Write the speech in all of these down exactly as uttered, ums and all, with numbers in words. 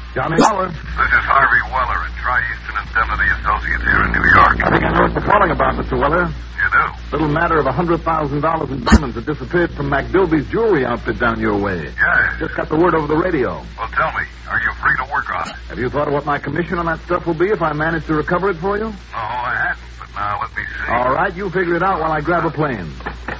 Johnny Dollar. This is Harvey Weller at Tri-Eastern Indemnity Associates here in New York. I think I know what you're calling about, Mister Weller. You do? Little matter of one hundred thousand dollars in diamonds that disappeared from McDilby's jewelry outfit down your way. Yeah. Just got the word over the radio. Well, tell me, are you free to work on it? Have you thought of what my commission on that stuff will be if I manage to recover it for you? No, I hadn't, but now let me see. All right, you figure it out while I grab a plane.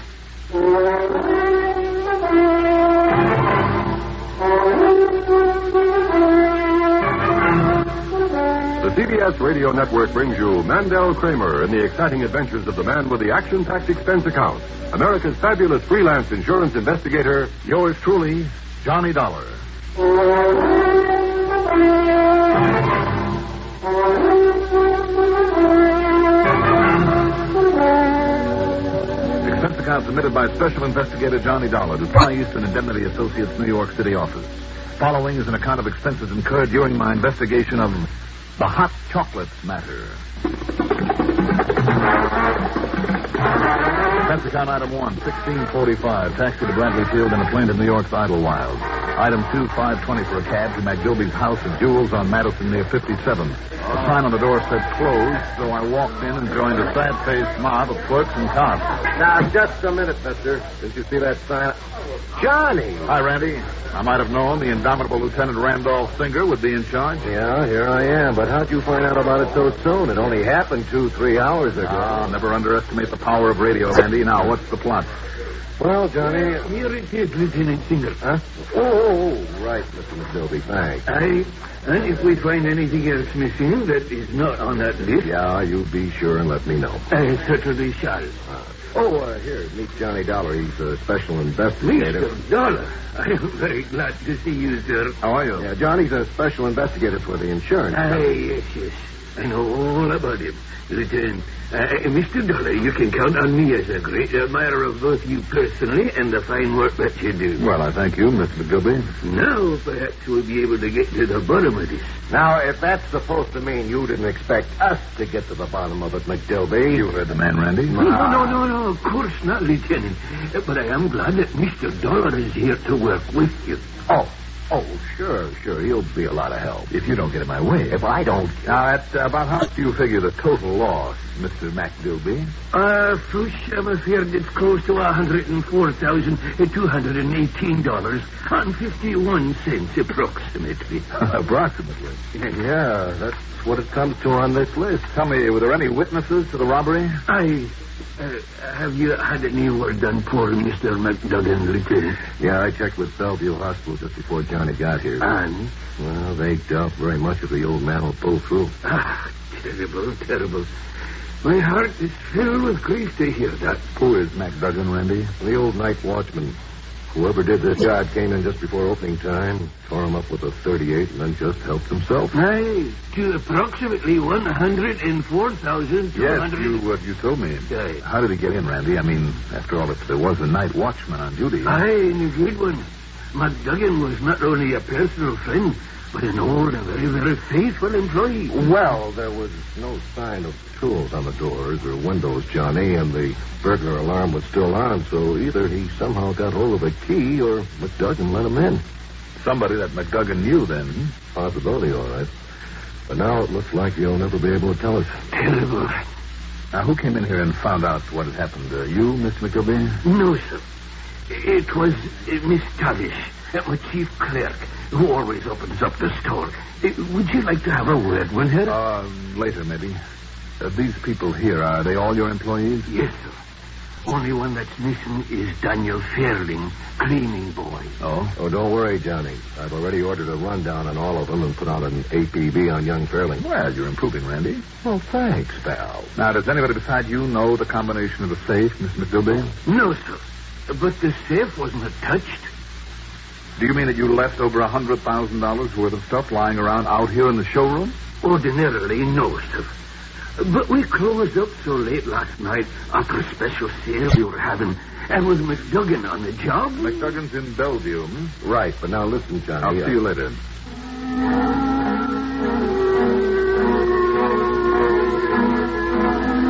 The C B S Radio Network brings you Mandel Kramer and the exciting adventures of the man with the action-packed expense account. America's fabulous freelance insurance investigator, yours truly, Johnny Dollar. Expense account submitted by Special Investigator Johnny Dollar to Tri-Eastern Indemnity Associates, New York City office. Following is an account of expenses incurred during my investigation of the hot chocolates matter. Expense account item one, sixteen forty-five, taxi to Bradley Field and a plane to New York's Idlewild. Item two, five twenty for a cab to McGilby's House of Jewels on Madison near fifty-seventh. A sign on the door said closed, so I walked in and joined a sad-faced mob of clerks and cops. Now, just a minute, mister. Did you see that sign? Johnny! Hi, Randy. I might have known the indomitable Lieutenant Randolph Singer would be in charge. Yeah, here I am. But how'd you find out about it so soon? It only happened two, three hours ago. Ah, never underestimate the power of radio, Randy. Now, what's the plot? Well, Johnny... Here it is, Lieutenant Singer. Huh? Oh, oh, oh, right, Mister McDilby. Thanks. I... And if we find anything else missing that is not on that list... Yeah, you be sure and let me know. I certainly shall. Uh, oh, uh, here, meet Johnny Dollar. He's a special investigator. Mister Dollar. I am very glad to see you, sir. How are you? Yeah, Johnny's a special investigator for the insurance. Ah, yes, yes. I know all about him. Lieutenant, uh, Mister Dollar, you can count on me as a great admirer of both you personally and the fine work that you do. Well, I thank you, Mister McGilby. Now, perhaps we'll be able to get to the bottom of this. Now, if that's supposed to mean you didn't expect us to get to the bottom of it, McDilby... You heard the man, Randy. No, no, no, no, of course not, Lieutenant. Uh, But I am glad that Mister Dollar is here to work with you. Oh, oh, sure, sure. He'll be a lot of help. If you don't get in my way. If I don't... Now, at uh, about how much do you figure the total loss, Mister McDilby? Uh, Fush, I'm afraid it's close to one hundred four thousand two hundred eighteen dollars and fifty-one cents, approximately. Approximately. Yeah, that's what it comes to on this list. Tell me, were there any witnesses to the robbery? I... Uh, have you had any word on poor Mister McDuggan, Lieutenant? Yeah, I checked with Bellevue Hospital just before Johnny got here. And? Well, they doubt very much if the old man will pull through. Ah, terrible, terrible. My heart is filled with grief to hear that. Who is McDuggan, Randy? The old night watchman. Whoever did this job came in just before opening time, tore him up with a thirty-eight, and then just helped himself. Aye, to approximately one hundred four thousand two hundred... Yes, you, uh, you told me. Aye. How did he get in, Randy? I mean, after all, if there was a night watchman on duty... Aye, and a good one. McDuggan was not only a personal friend, but an old and very, very faithful employee. Well, there was no sign of tools on the doors or windows, Johnny, and the burglar alarm was still on, so either he somehow got hold of a key or McDuggan let him in. Somebody that McDuggan knew, then. Possibility, all right. But now it looks like he'll never be able to tell us. Terrible. Now, who came in here and found out what had happened? Uh, you, Mister McGilby? No, sir. It was uh, Miss Tavish, uh, my chief clerk, who always opens up the store. Uh, would you like to have a word with her? Uh, later, maybe. Uh, these people here, are they all your employees? Yes, sir. Only one that's missing is Daniel Fairling, cleaning boy. Oh? Oh, don't worry, Johnny. I've already ordered a rundown on all of them and put out an A P B on young Fairling. Well, you're improving, Randy. Well, thanks, pal. Now, does anybody beside you know the combination of the safe, Miss McDilby? No, sir. But the safe wasn't touched. Do you mean that you left over one hundred thousand dollars worth of stuff lying around out here in the showroom? Ordinarily, no, sir. But we closed up so late last night after a special sale we were having. And was McDuggan on the job? McDuggan's in Bellevue, hmm? Right, but now listen, Johnny. I'll uh, see you later.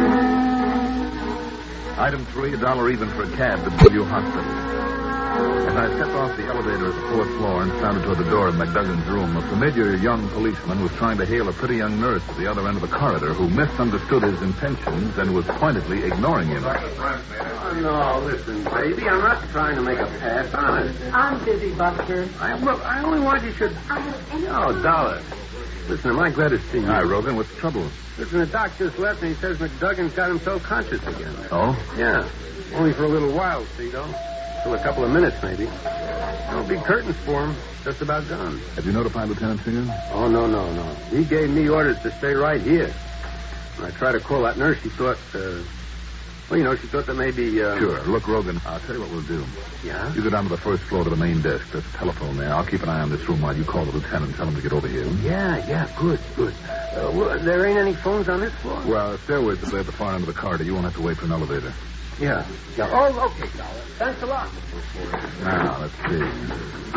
Item three, a dollar even for a cab to Bellevue Hospital. As I stepped off the elevator at the fourth floor and started toward the door of McDuggan's room, a familiar young policeman was trying to hail a pretty young nurse at the other end of the corridor who misunderstood his intentions and was pointedly ignoring him. Oh, no, listen, baby. I'm not trying to make a pass, honest. I'm busy, Buster. I, well, I only want you should... Oh, Dollar. Listen, am I glad to see you? Hi, Rogan. What's the trouble? Listen, the doc just left and he says McDuggan's got himself conscious again. Oh? Yeah. Only for a little while, see, though. Till a couple of minutes, maybe. No big curtains for him. Just about done. Have you notified Lieutenant Singer? Oh, no, no, no. He gave me orders to stay right here. When I tried to call that nurse, she thought, uh... Well, you know, she thought that maybe, uh... Sure. Look, Rogan, I'll tell you what we'll do. Yeah? You go down to the first floor to the main desk. There's a telephone there. I'll keep an eye on this room while you call the lieutenant and tell him to get over here. Yeah, yeah, good, good. Uh, well, there ain't any phones on this floor? Well, stairways are at the far end of the corridor. You won't have to wait for an elevator. Yeah. yeah. Oh, okay, Dollar. Thanks a lot. Now, let's see.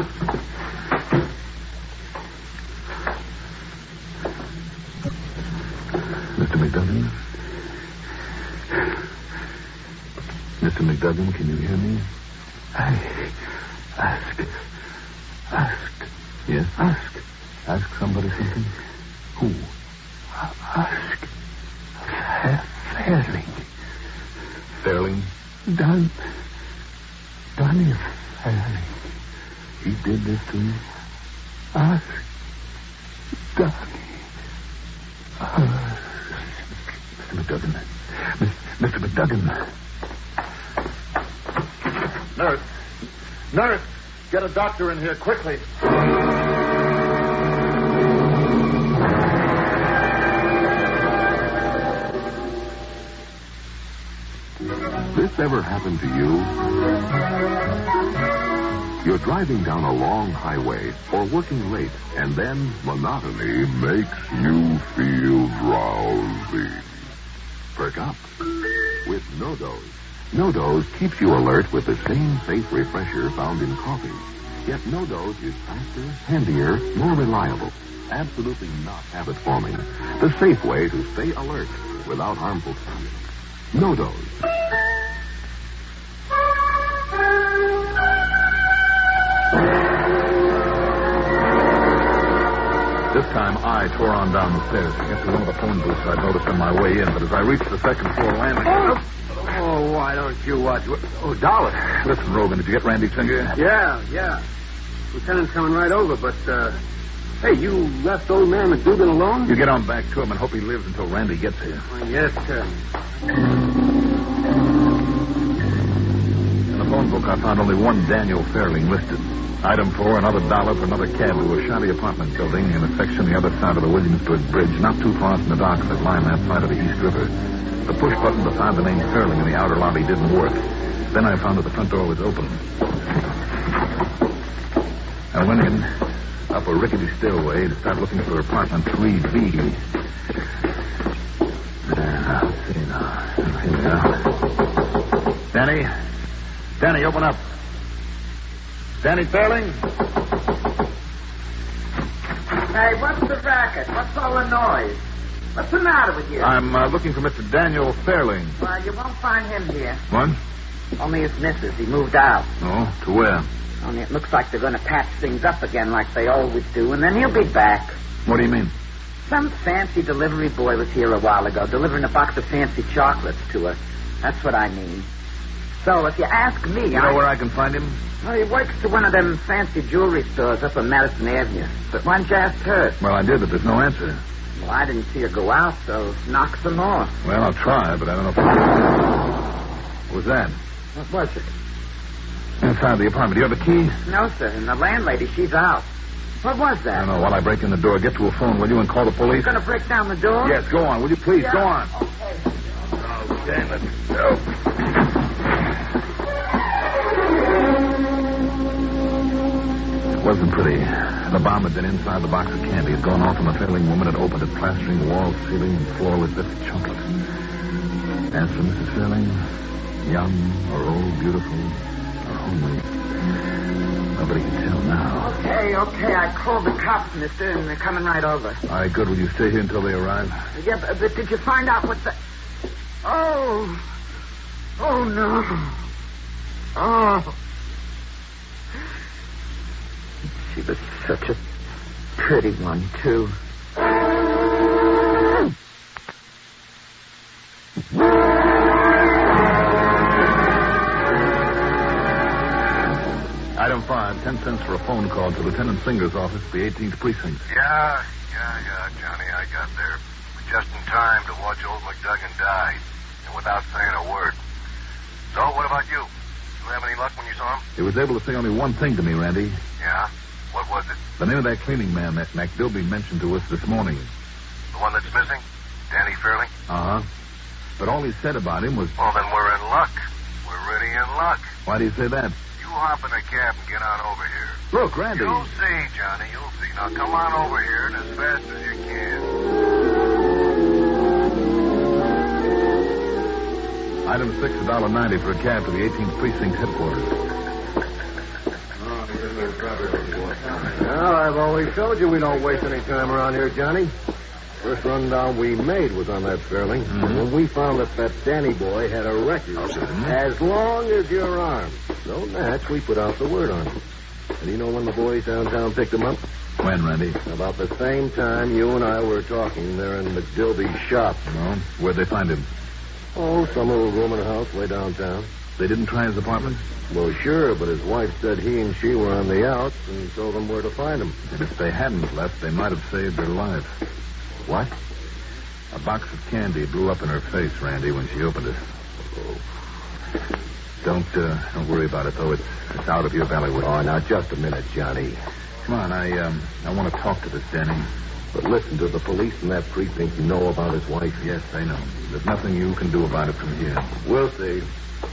Mister McDuggan? Mister McDuggan, can you hear me? I ask. Ask. Yes? Ask. Ask somebody something? Who? Ask. Fairling. Fairling? Don. Donnie Fairling. He did this to you? Ask. Donnie. Ask. Mister McDuggan. Mister McDuggan. Nurse. Nurse, get a doctor in here quickly. This ever happened to you? You're driving down a long highway or working late, and then monotony makes you feel drowsy. Perk up with NoDoz. NoDoz keeps you alert with the same safe refresher found in coffee. Yet NoDoz is faster, handier, more reliable. Absolutely not habit-forming. The safe way to stay alert without harmful stimulants. NoDoz. This time I tore on down the stairs to get to one of the phone booths I'd noticed on my way in, but as I reached the second floor landing... Oh, oh why don't you watch... Oh, Dollar. Listen, Rogan, did you get Randy Singer? Yeah, yeah. Lieutenant's coming right over, but, uh... Hey, you left old man McDougan alone? You get on back to him and hope he lives until Randy gets here. Oh, yes, sir. In the phone book, I found only one Daniel Fairling listed. Item four, another dollar for another cab to a shabby apartment building in a section the other side of the Williamsburg Bridge, not too far from the docks that line that side of the East River. The push button beside the name Fairling in the outer lobby didn't work. Then I found that the front door was open. I went in, up a rickety stairway, to start looking for apartment three B. Now, let's see now. Here we are. Danny? Danny, open up. Danny Fairling? Hey, what's the racket? What's all the noise? What's the matter with you? I'm uh, looking for Mister Daniel Fairling. Well, you won't find him here. What? Only his missus. He moved out. Oh, to where? Only it looks like they're going to patch things up again like they always do, and then he'll be back. What do you mean? Some fancy delivery boy was here a while ago, delivering a box of fancy chocolates to her. That's what I mean. So, if you ask me... You know I... where I can find him? Well, he works to one of them fancy jewelry stores up on Madison Avenue. But why didn't you ask her? Well, I did, but there's no answer. Well, I didn't see her go out, so knock some more. Well, I'll try, but I don't know if... What was that? What was it? Inside the apartment. Do you have a key? No, sir. And the landlady, she's out. What was that? I don't know. While I break in the door, get to a phone, will you, and call the police? You're going to break down the door? Yes, go on. Will you please? Yeah. Go on. Okay. Oh, damn it. Oh. It wasn't pretty. The bomb had been inside the box of candy. It had gone off, and the Fairling woman had opened it, plastering the walls, ceiling, and floor with bits of chocolate. As for Missus Fairling, young or old, beautiful or homely, nobody can tell now. Okay, okay. I called the cops, mister, and they're coming right over. All right, good. Will you stay here until they arrive? Yeah, but, but did you find out what the... Oh. Oh, no. Oh. She was such a pretty one, too. Item five, ten cents for a phone call to Lieutenant Singer's office, the eighteenth Precinct. Yeah, yeah, yeah, Johnny, I got there. Just in time to watch old McDuggan die, and without saying a word. So, what about you? Did you have any luck when you saw him? He was able to say only one thing to me, Randy. Yeah? What was it? The name of that cleaning man that McDilby mentioned to us this morning. The one that's missing? Danny Fairling? Uh-huh. But all he said about him was... Well, then we're in luck. We're really in luck. Why do you say that? You hop in a cab and get on over here. Look, Randy. You'll see, Johnny, you'll see. Now, come on over here and as fast as you can. Item six, a dollar ninety for a cab to the eighteenth Precinct headquarters. Well, I've always told you we don't waste any time around here, Johnny. First rundown we made was on that Fairling. Mm-hmm. When we found that that Danny boy had a record as long as your arm. So, Natch, we put out the word on him. And you know when the boys downtown picked him up? When, Randy? About the same time you and I were talking there in McDilby's shop. No. Where'd they find him? Oh, some little room in a house way downtown. They didn't try his apartment? Well, sure, but his wife said he and she were on the outs and told them where to find him. And if they hadn't left, they might have saved their lives. What? A box of candy blew up in her face, Randy, when she opened it. Oh. Don't, uh, don't worry about it, though. It's, it's out of your bailiwick. Oh, now, just a minute, Johnny. Come on, I, um, I want to talk to this Danny. But listen, to the police in that precinct know about his wife? Yes, I know. There's nothing you can do about it from here. We'll see.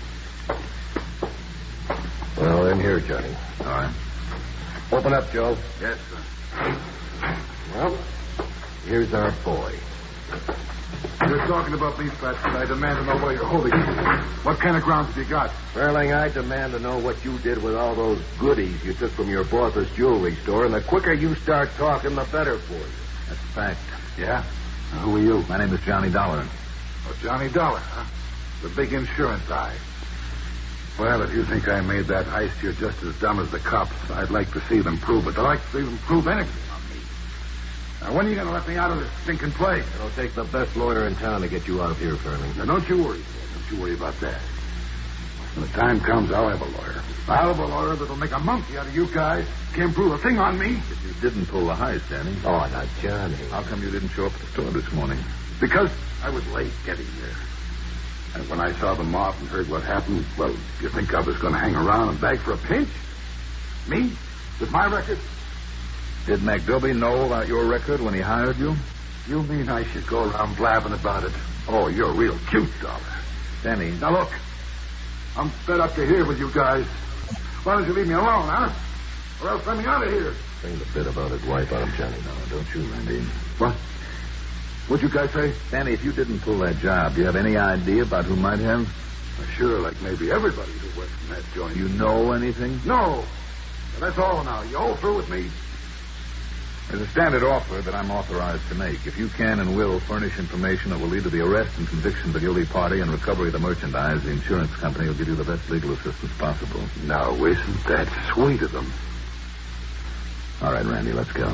Well, in here, Johnny. All right. Open up, Joe. Yes, sir. Well, here's our boy. You're talking about me, Fat, but I demand to know where you're holding him. What kind of grounds have you got? Fairling, I demand to know what you did with all those goodies you took from your boss's jewelry store, and the quicker you start talking, the better for you. That's fact. Yeah? Now, who are you? My name is Johnny Dollar. Oh, Johnny Dollar, huh? The big insurance guy. Well, if you think I made that heist, you're just as dumb as the cops. I'd like to see them prove it. I'd like to see them prove anything on me. Now, when are you going to let me out of this stinking place? It'll take the best lawyer in town to get you out of here, Fairling. Now, don't you worry. Don't you worry about that. When the time comes, I'll have a lawyer. I'll have a lawyer that'll make a monkey out of you guys. Can't prove a thing on me. But you didn't pull the heist, Danny. Oh, now, Johnny. How come you didn't show up at the store this morning? Because I was late getting there. And when I saw the mob and heard what happened, well, you think I was going to hang around and beg for a pinch? Me? With my record? Did McDilby know about your record when he hired you? You mean I should go around blabbing about it? Oh, you're real cute, Dollar. Danny. Now, look. I'm fed up to here with you guys. Why don't you leave me alone, huh? Or else let me out of here. Bring the bit about his wife on him, Johnny. No, don't you, Randy. What? What'd you guys say? Danny, if you didn't pull that job, do you have any idea about who might have? Well, sure, like maybe everybody who works in that joint. You know anything? No. Well, that's all now. You all through with me? There's a standard offer that I'm authorized to make. If you can and will furnish information that will lead to the arrest and conviction of the guilty party and recovery of the merchandise, the insurance company will give you the best legal assistance possible. Now, isn't that sweet of them? All right, Randy, let's go.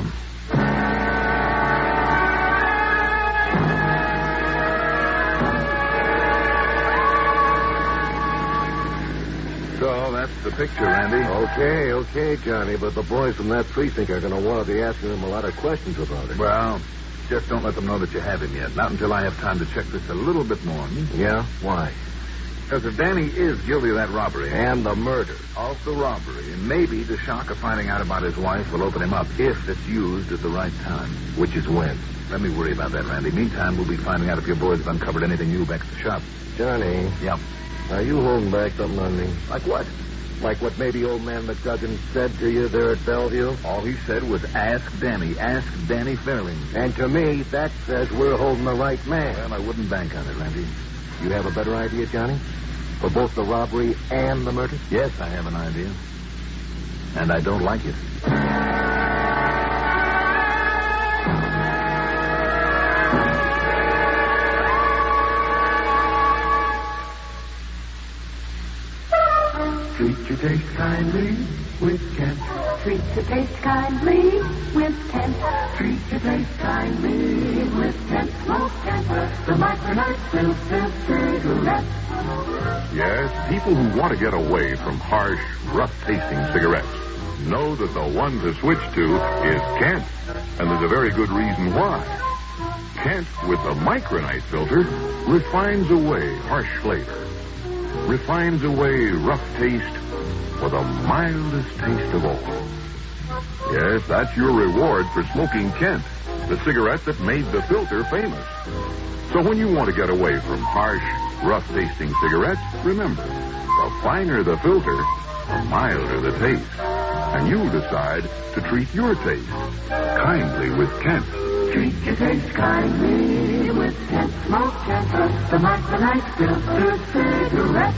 So, that's the picture, Randy. Okay, okay, Johnny, but the boys from that precinct are going to want to be asking him a lot of questions about it. Well, just don't let them know that you have him yet. Not until I have time to check this a little bit more. Hmm? Yeah? Why? Because if Danny is guilty of that robbery... And the murder. Of the robbery, maybe the shock of finding out about his wife will open him up if it's used at the right time. Which is when? Let me worry about that, Randy. Meantime, we'll be finding out if your boys have uncovered anything new back at the shop. Johnny. Yep. Are you holding back something on me? Like what? Like what maybe old man McDuggan said to you there at Bellevue? All he said was, ask Danny. Ask Danny Fairling. And to me, that says we're holding the right man. Well, I wouldn't bank on it, Randy. You have a better idea, Johnny? For both the robbery and the murder? Yes, I have an idea. And I don't like it. Treat your taste kindly with Kent Treat your taste kindly with Kent. Treat your taste kindly with Kent Smoke Camper, the micronized filter cigarette. Yes, people who want to get away from harsh, rough-tasting cigarettes know that the one to switch to is Kent. And there's a very good reason why. Kent, with the micronized filter, refines away harsh flavor, refines away rough taste for the mildest taste of all. Yes, that's your reward for smoking Kent, the cigarette that made the filter famous. So when you want to get away from harsh, rough-tasting cigarettes, remember, the finer the filter, the milder the taste. And you decide to treat your taste kindly with Kent. Treat your taste kindly with Kent Smoke Camper, the micronized filter cigarette.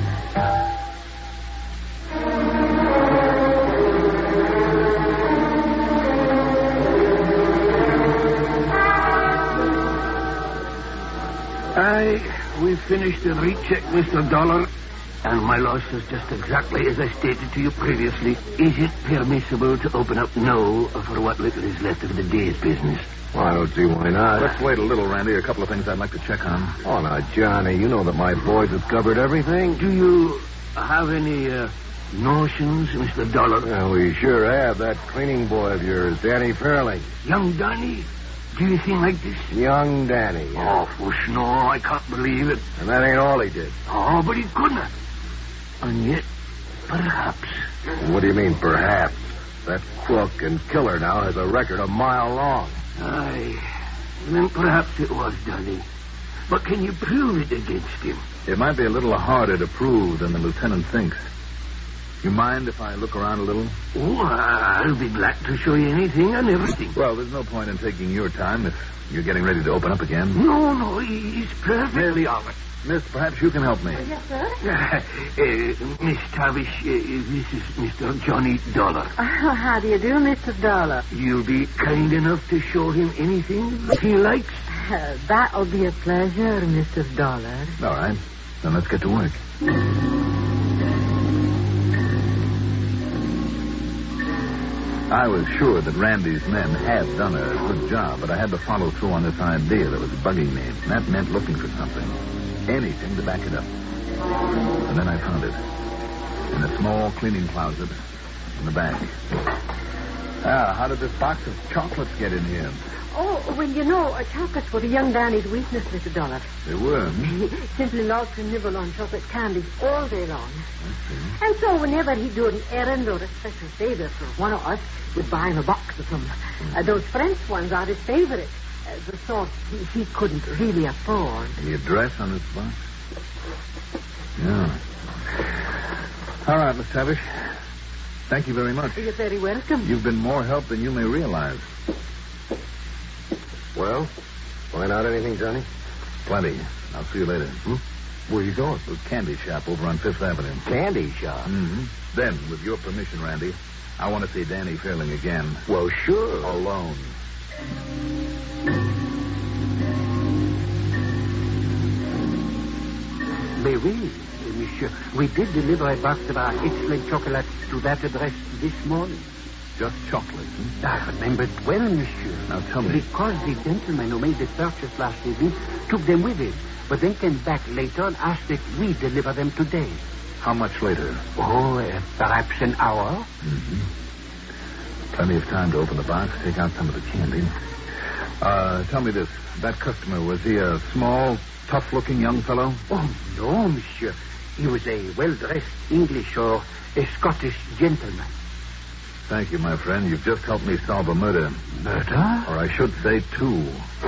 Aye, we finished the recheck, Mister Dollar, and my loss is just exactly as I stated to you previously. Is it permissible to open up now for what little is left of the day's business? Well, I don't see why not. Let's wait a little, Randy. A couple of things I'd like to check on. Oh, now, Johnny, you know that my boys have covered everything. Do you have any uh, notions, Mister Dollar? Yeah, we sure have. That cleaning boy of yours, Danny Fairley. Young Danny? Do you think like this? Young Danny. Yeah. Oh, whoosh, no, I can't believe it. And that ain't all he did. Oh, but he couldn't. And yet, perhaps. What do you mean, perhaps? That crook and killer now has a record a mile long. Aye. Then perhaps it was Danny. But can you prove it against him? It might be a little harder to prove than the lieutenant thinks. You mind if I look around a little? Oh, I'll be glad to show you anything and everything. Well, there's no point in taking your time if you're getting ready to open up again. No, no, he's perfectly all right. Miss, perhaps you can help me. Yes, sir. Uh, uh, Miss Tavish, uh, this is Mister Johnny Dollar. Oh, how do you do, Mister Dollar? You'll be kind enough to show him anything that he likes? Uh, that'll be a pleasure, Mister Dollar. All right. Then let's get to work. I was sure that Randy's men had done a good job, but I had to follow through on this idea that was bugging me. And that meant looking for something. Anything to back it up. And then I found it. In a small cleaning closet in the back. Ah, how did this box of chocolates get in here? Oh, well, you know, uh, chocolates were the young Danny's weakness, Mister Dollar. They were? He simply loved to nibble on chocolate candies all day long. And so whenever he'd do an errand or a special favor for one of us, we'd buy him a box of them. Uh, those French ones are his favorite. Uh, the sort he, he couldn't really afford. The address on this box? Yeah. All right, Miss Tavish. Thank you very much. You're very welcome. You've been more help than you may realize. Well, find out anything, Johnny? Plenty. I'll see you later. Hmm? Where are you going? To a candy shop over on Fifth Avenue. Candy shop? Mm-hmm. Then, with your permission, Randy, I want to see Danny Fairling again. Well, sure. Alone. Mais oui, monsieur. We did deliver a box of our excellent chocolates to that address this morning. Just chocolate, hmm? I remember it well, monsieur. Now tell me. Because the gentleman who made the purchase last evening took them with him, but then came back later and asked that we deliver them today. How much later? Oh, uh, perhaps an hour. Mm-hmm. Plenty of time to open the box, take out some of the candy. Uh, tell me this. That customer, was he a small, tough-looking young fellow? Oh, no, monsieur. He was a well-dressed English or a Scottish gentleman. Thank you, my friend. You've just helped me solve a murder. Murder? Or I should say two.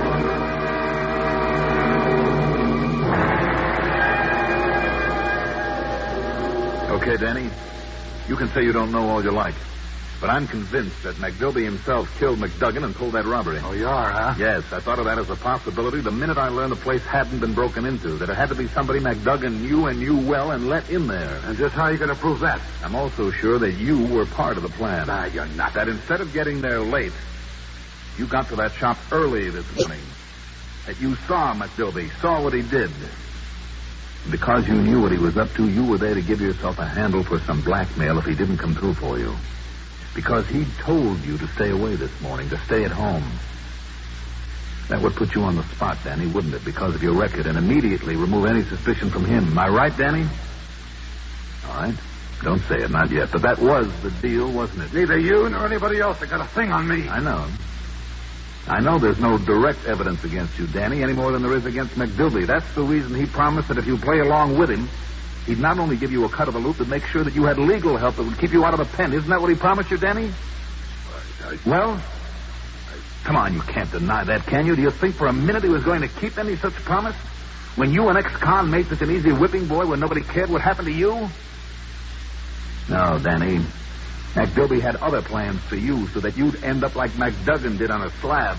Okay, Danny. You can say you don't know all you like. But I'm convinced that McDilby himself killed McDuggan and pulled that robbery. Oh, you are, huh? Yes, I thought of that as a possibility the minute I learned the place hadn't been broken into, that it had to be somebody McDuggan knew and knew well and let in there. And just how are you going to prove that? I'm also sure that you were part of the plan. Ah, you're not. That instead of getting there late, you got to that shop early this morning. That you saw McDilby, saw what he did. And because you knew what he was up to, you were there to give yourself a handle for some blackmail if he didn't come through for you. Because he told you to stay away this morning, to stay at home. That would put you on the spot, Danny, wouldn't it? Because of your record, and immediately remove any suspicion from him. Am I right, Danny? All right. Don't say it, not yet. But that was the deal, wasn't it? Neither you nor anybody else have got a thing on me. I know. I know there's no direct evidence against you, Danny, any more than there is against McDilby. That's the reason he promised that if you play along with him, he'd not only give you a cut of the loop, but make sure that you had legal help that would keep you out of the pen. Isn't that what he promised you, Danny? I, I... Well, come on, you can't deny that, can you? Do you think for a minute he was going to keep any such promise? When you and ex-con made such an easy whipping boy when nobody cared what happened to you? No, Danny. McDilby had other plans for you so that you'd end up like McDuggan did on a slab.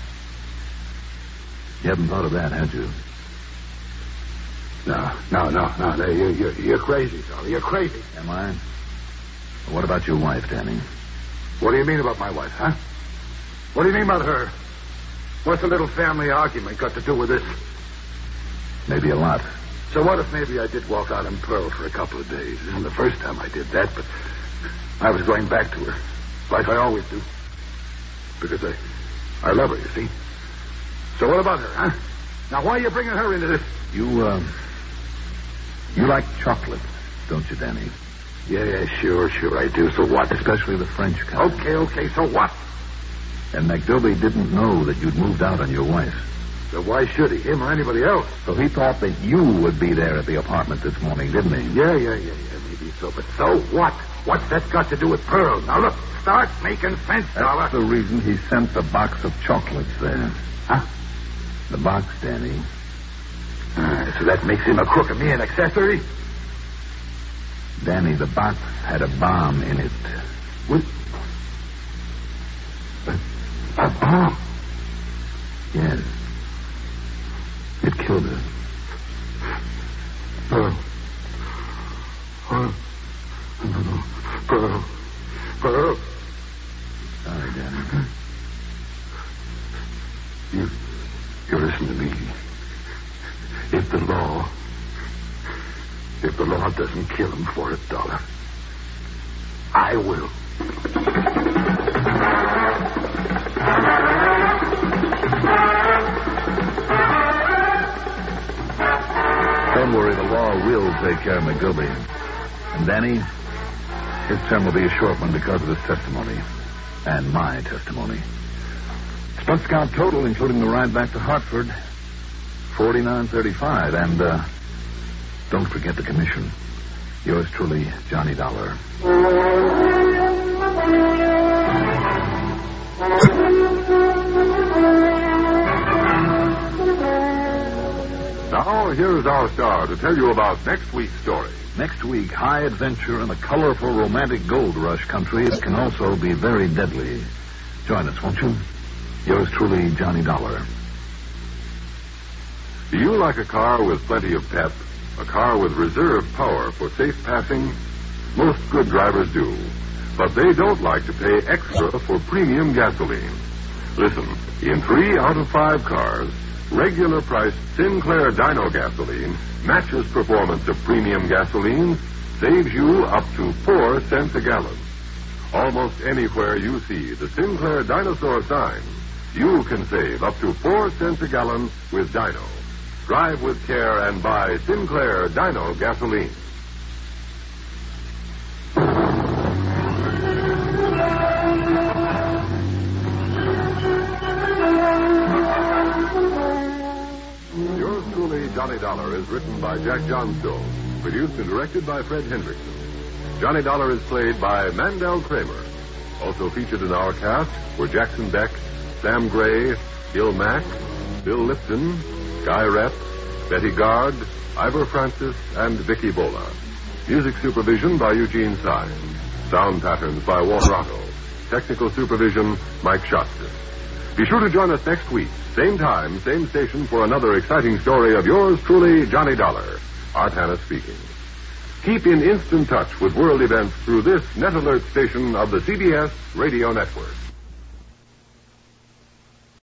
You haven't thought of that, had you? No, no, no, no. no you're, you're, you're crazy, Dolly. You're crazy. Am I? What about your wife, Danny? What do you mean about my wife, huh? What do you mean about her? What's a little family argument got to do with this? Maybe a lot. So what if maybe I did walk out in Pearl for a couple of days? This isn't the first time I did that, but I was going back to her, like I always do. Because I, I love her, you see. So what about her, huh? Now, why are you bringing her into this? You, uh, you like chocolates, don't you, Danny? Yeah, yeah, sure, sure I do. So what? Especially the French kind. Okay, okay, so what? And McDilby didn't know that you'd moved out on your wife. So why should he? Him or anybody else? So he thought that you would be there at the apartment this morning, didn't he? Yeah, yeah, yeah, yeah, maybe so. But so what? What's that got to do with Pearl? Now, look, start making sense, Dollar. That's the reason he sent the box of chocolates there. Huh? The box, Danny. Uh, so that makes him a crook and me an accessory? Danny, the box had a bomb in it. What? A, a bomb? Yes. It killed her. Pearl. Pearl. Pearl. Pearl. Sorry, Danny. You, you listen to me. If the law, if the law doesn't kill him for it, Dollar, I will. Don't worry, the law will take care of McGilby. And Danny, his term will be a short one because of his testimony. And my testimony. Expense count total, including the ride back to Hartford, forty-nine thirty-five. And, uh, don't forget the commission. Yours truly, Johnny Dollar. Now, here's our star to tell you about next week's story. Next week, high adventure in the colorful, romantic gold rush country that can also be very deadly. Join us, won't you? Yours truly, Johnny Dollar. Do you like a car with plenty of pep? A car with reserve power for safe passing? Most good drivers do. But they don't like to pay extra for premium gasoline. Listen, in three out of five cars, regular priced Sinclair Dino gasoline matches performance of premium gasoline, saves you up to four cents a gallon. Almost anywhere you see the Sinclair Dinosaur sign, you can save up to four cents a gallon with Dino. Drive with care and buy Sinclair Dino gasoline. Yours truly, Johnny Dollar, is written by Jack Johnstone, produced and directed by Fred Hendrickson. Johnny Dollar is played by Mandel Kramer. Also featured in our cast were Jackson Beck, Sam Gray, Gil Mack, Bill Lipton, Guy Rep, Betty Gard, Ivor Francis, and Vicky Bola. Music supervision by Eugene Syme. Sound patterns by Walter Otto. Technical supervision, Mike Shostak. Be sure to join us next week, same time, same station, for another exciting story of yours truly, Johnny Dollar. Art Hanna speaking. Keep in instant touch with world events through this Net Alert station of the C B S Radio Network.